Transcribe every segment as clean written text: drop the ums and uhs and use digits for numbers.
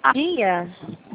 Dia.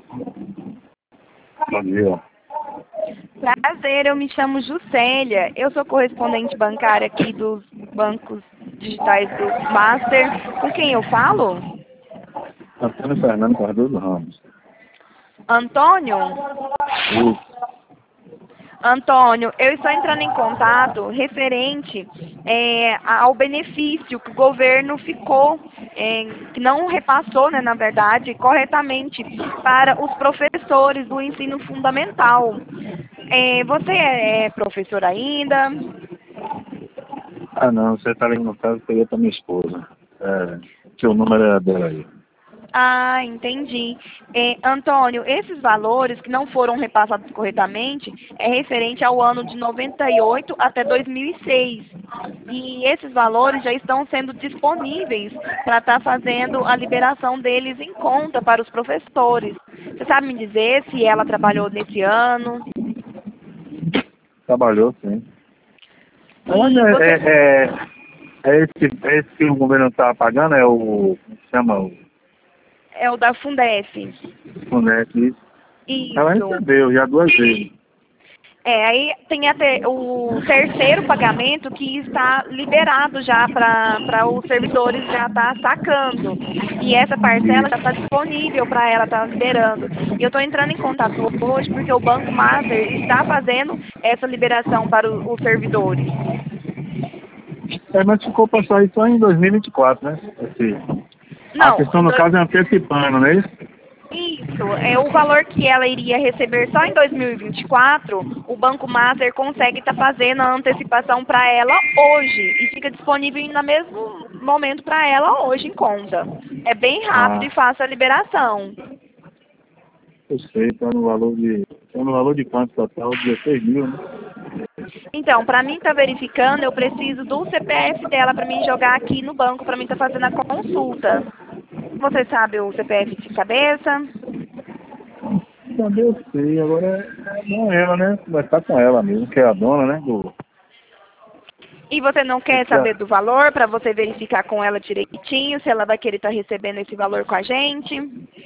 Bom dia. Prazer, eu me chamo Juscelia. Eu sou correspondente bancária aqui dos bancos digitais do Master. Com quem eu falo? Antônio Fernando Cardoso Ramos. Antônio? Isso. Antônio, eu estou entrando em contato referente ao benefício que o governo ficou, que não repassou, né, na verdade, corretamente para os professores do ensino fundamental. Você é professor ainda? Ah, não, você está ligando no caso que eu ia para minha esposa. Que o número era dela aí. Ah, entendi. Antônio, esses valores que não foram repassados corretamente é referente ao ano de 98 até 2006. E esses valores já estão sendo disponíveis para estar fazendo a liberação deles em conta para os professores. Você sabe me dizer se ela trabalhou nesse ano? Trabalhou, sim. E Mas você... esse que o governo está pagando, é o... Como se chama? O É o da Fundef. FUNEC. Ela Isso. recebeu já 2 vezes. Aí tem até o terceiro pagamento que está liberado já para os servidores já estar sacando. E essa parcela já está disponível para ela estar liberando. E eu estou entrando em contato hoje porque o Banco Master está fazendo essa liberação para os servidores. Mas ficou para sair só em 2024, né? A Não, questão, no caso, é antecipando, não é isso? isso, o valor que ela iria receber só em 2024, o Banco Master consegue estar fazendo a antecipação para ela hoje e fica disponível no mesmo momento para ela hoje em conta. É bem rápido Ah, e fácil a liberação. eu sei, está no valor de... Está no valor de quanto total? 16 mil, né? Então, para mim estar verificando, eu preciso do CPF dela para mim jogar aqui no banco, para mim estar fazendo a consulta. Você sabe o CPF de cabeça? Também eu sei, agora é com ela, né? Vai estar com ela mesmo, que é a dona, né? E você não quer saber do valor para você verificar com ela direitinho se ela vai querer estar recebendo esse valor com a gente?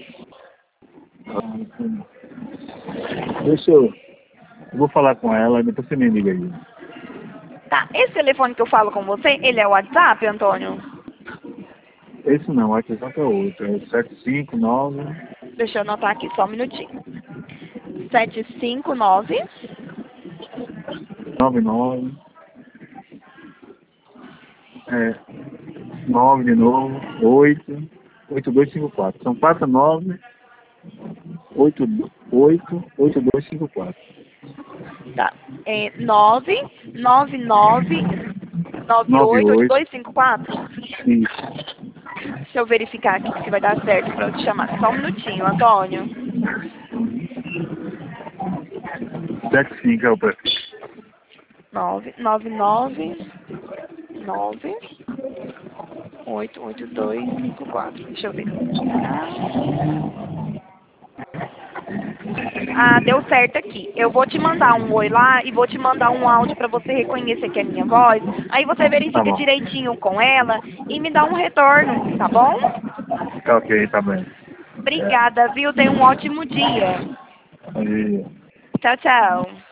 Deixa eu vou falar com ela, depois você me liga aí. Tá, esse telefone que eu falo com você, ele é o WhatsApp, Antônio? Esse não, o WhatsApp é outro, é 759 Deixa eu anotar aqui só um minutinho. 759 99 9 de novo, 8 8254. São 49 88 8254. tá, 999 98 98. 8254. Isso. Deixa eu verificar aqui se vai dar certo para eu te chamar. Só um minutinho, Antônio. 75 é o prefixo. 999 88254. Deixa eu ver. Ah, deu certo aqui. Eu vou te mandar um oi lá e vou te mandar um áudio para você reconhecer que é minha voz. Aí você Tá verifica bom. direitinho com ela e me dá um retorno, tá bom? Tá ok, tá bem. Obrigada, viu? Tenha um ótimo dia. Aí. Tchau, tchau.